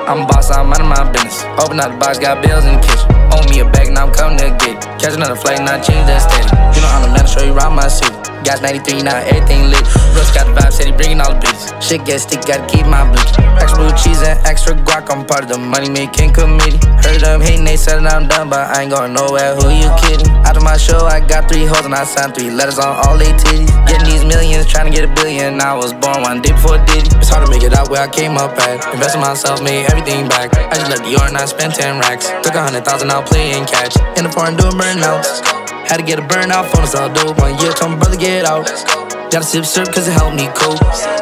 I'm a boss, I'm out of my business. Open out the box, got bills in the kitchen. Owe me a bag, now I'm coming to get it. Catch another flight, now change that steady. You know I'm the man to show you around my city. Gas 93, now everything lit. Russ got the vibe, said he bringing all the bitches. Shit get sticky, gotta keep my blicky. Extra blue cheese and extra guac, I'm part of the money making committee. Heard them hating, they said that I'm done, but I ain't going nowhere, who you kidding? After my show, I got 3 hoes and I signed 3 letters on all they titties. Getting these millions, trying to get a billion. I was born 1 day before Diddy. It's hard to make it out where I came up at. Invest in myself, made everything back. I just left the yard and I spent 10 racks. Took 100,000 out playing catch. In the foreign doing burnouts. Had to get a burnout phone, it's all dope. 1 year, told my brother get out. Gotta sip syrup cause it helped me cope.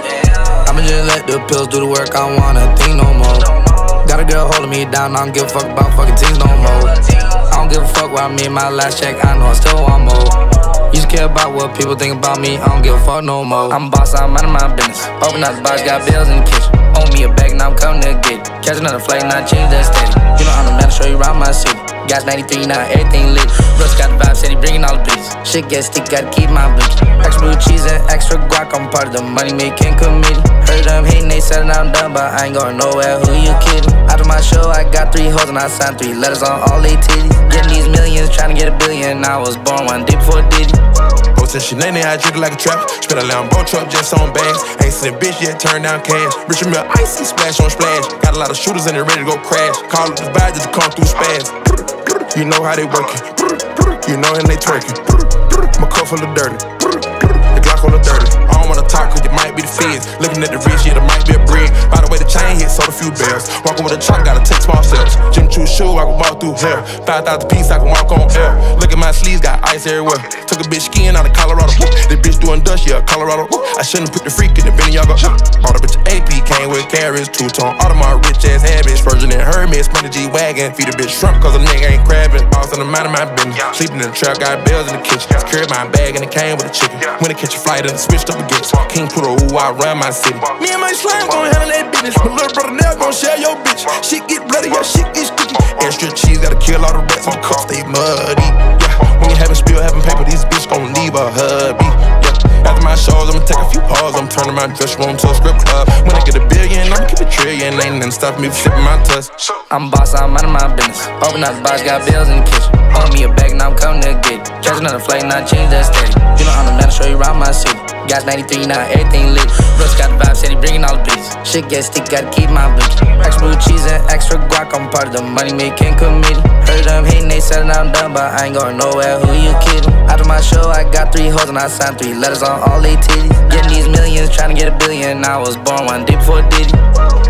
I'ma just let the pills do the work, I don't wanna think no more. Got a girl holding me down, I don't give a fuck about fucking teams no more. I don't give a fuck where I made my last check, I know I still want more. Used to care about what people think about me, I don't give a fuck no more. I'm a boss, I'm out of my business. Open out the box, got bills in the kitchen. Owe me a bag, now I'm coming to get it. Catch another flight, now change that steady. You know I'm the man to show you around my city. Gas 93, now everything lit. Russ got the vibe, said he bringing all the bitches. Shit get sticky, gotta keep my blicky. Extra blue cheese and extra guac, I'm part of the money making committee. Heard them hating, they said that I'm done, but I ain't going nowhere, who you kidding? After my show, I got 3 hoes and I signed 3 letters on all they titties. Getting these millions, trying to get a billion. I was born 1 day before Diddy. Since she named it, I treat it like a trap. Spit a Lambo truck just on bags. Ain't seen a bitch yet, turn down cash. Richard Mille icy, splash on splash. Got a lot of shooters and they ready to go crash. Call up the vibe just to come through spaz. You know how they working. You know and they twerking. My cup full of dirty. The Glock on the 30. I don't wanna talk cause it might be the feds. Looking at the wrist, yeah, there might be a brick. By the way, the chain hit, sold a few bells. Walking with a truck, gotta take small steps. Jim Choo shoe, I can walk through hell. 5,000 piece, I can walk on air. Look at my sleeves, got ice everywhere. Took a bitch skiing out of Colorado. This bitch doing dust, yeah, Colorado. I shouldn't put the freak in the bin, y'all go. Bought a bitch AP, came with carrots, 2-tone, Audemars, rich ass habits. Virgin and Hermes, money G-Wagon. Feed a bitch shrimp, cause a nigga ain't crabbing. Boss in the mind of my business. Sleeping in the trap, got bells in the kitchen. Secured my bag and it came with a chicken. When it catch a flight and it switched up again. King put a ooh, I run my city. Me and my slime gon' handle that business. My little brother now gon' share your bitch. Shit get bloody, yeah, shit get sticky. Extra cheese, gotta kill all the rats. My cups stay muddy. Yeah, when you having spill, having paper, these bitch gon' leave a hubby. Yeah, after my shows, I'ma take a few pause. I'm turning my dress room to a strip club. When I get a billion, I'ma keep a trillion. Ain't nothing stopping me from flipping my tuss. I'm a boss, I'm out of my business. Open out the box, got bills in the kitchen. Owe me a bag, now I'm coming to get it. Catch another flight, now change that steady. You know I'm the man to show you around my city. Gas 93, now everything lit. Russ got the vibe, said he bringing all the bitches. Shit get sticky, gotta keep my blicky. Extra blue cheese and extra guac, I'm part of the money making committee. Heard them hating, they said that I'm done, but I ain't going nowhere, who you kidding? After my show, I got 3 hoes and I signed 3 letters on all they titties. Getting these millions, trying to get a billion. I was born 1 day before Diddy.